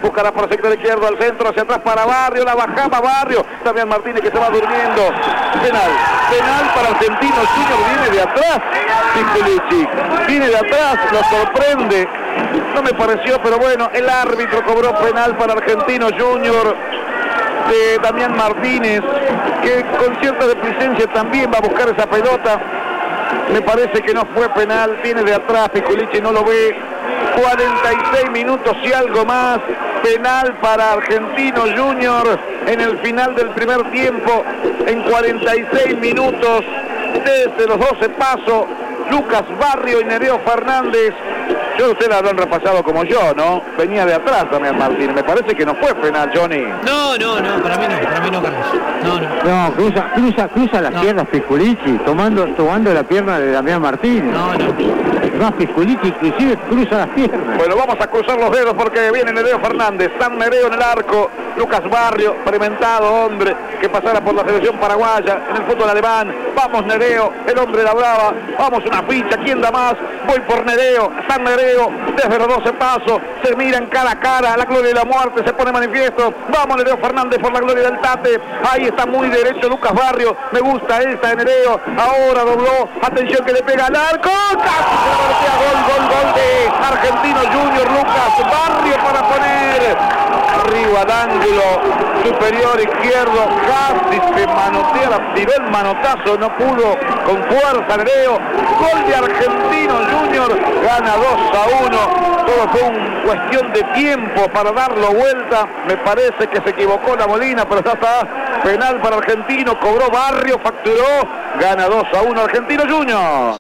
buscará por el sector izquierdo al centro, hacia atrás para Barrio, la bajaba Barrio, Damián Martínez que se va durmiendo. Penal para Argentino Junior, viene de atrás Piculichi, viene de atrás, lo sorprende, no me pareció, pero bueno, el árbitro cobró penal para Argentino Junior de Damián Martínez, que con cierta displicencia también va a buscar esa pelota. Me parece que no fue penal, viene de atrás, Piculichi no lo ve. 46 minutos y algo más, penal para Argentino Junior en el final del primer tiempo. En 46 minutos, desde los 12 pasos, Lucas Barrio y Nereo Fernández. Yo ustedes lo habrán repasado como yo, ¿no? Venía de atrás también Martín. Me parece que no fue penal, Johnny. No, para mí no, Carlos. No, cruza las piernas Piculichi, tomando la pierna de Damián Martínez. No, Piculichi inclusive cruza las piernas. Bueno, vamos a cruzar los dedos porque viene Nereo Fernández, San Nereo en el arco, Lucas Barrio, experimentado hombre que pasara por la selección paraguaya en el fútbol alemán. Vamos Nereo, el hombre de la brava, vamos una ficha, ¿quién da más? Voy por Nereo, San Nereo, desde los 12 pasos, se miran cara a cara, la gloria y la muerte se pone manifiesto. Vamos Nereo Fernández por la gloria del Tate, ahí está muy derecho Lucas Barrio, me gusta esta de Nereo, ahora dobló, atención que le pega al arco, casi gol de Argentino Junior, Lucas Barrio para poner arriba al ángulo superior izquierdo, casi se manotea, tiró el manotazo, no pudo con fuerza Nereo, gol de Argentino Junior, gana 2-1, todo fue una cuestión de tiempo para darlo vuelta, me parece que se equivocó la Molina, pero ya está, penal para Argentino, cobró Barrio, facturó, gana 2-1 Argentino Junior.